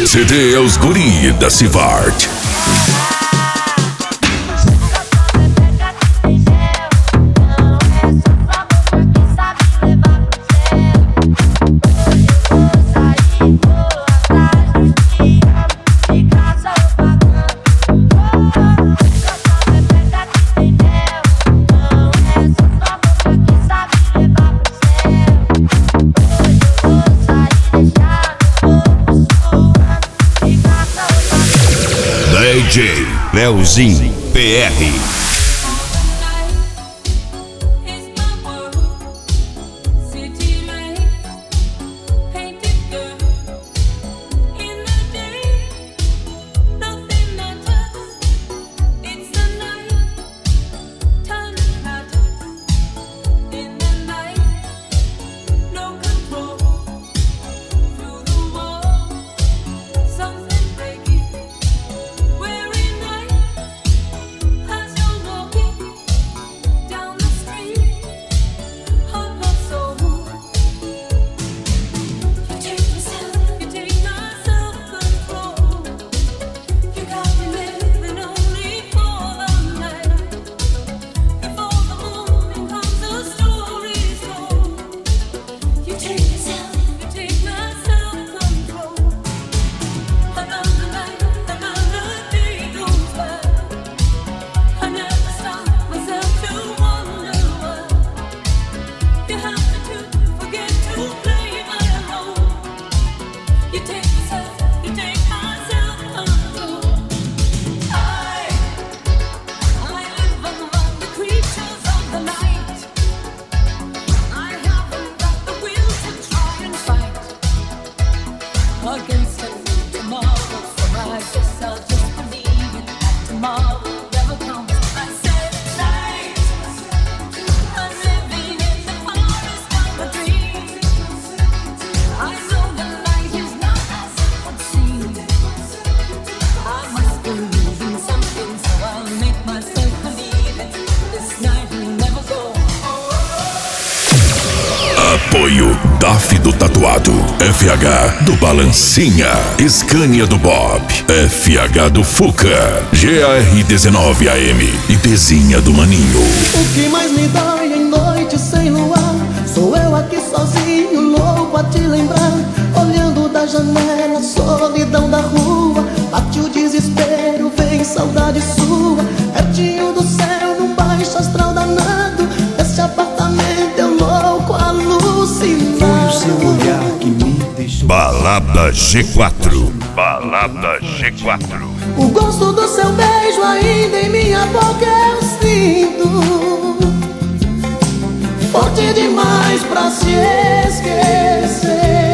CD é os guri da Civart. DJ Leozinho PR. Apoio DAF do Tatuado, FH do Balancinha, Scania do Bob, FH do Fuca, GAR19AM e Pezinha do Maninho. O que mais me dói em noite sem luar, sou eu aqui sozinho, louco a te lembrar. Olhando da janela, solidão da rua, bate o desespero, vem saudade sua. Pertinho do céu, num baixo astral danado, esse apartamento eu louco alucinado. Foi o seu olhar que me deixou. Balada G4. Balada G4. O gosto do seu beijo ainda em minha boca eu sinto, forte demais pra se esquecer.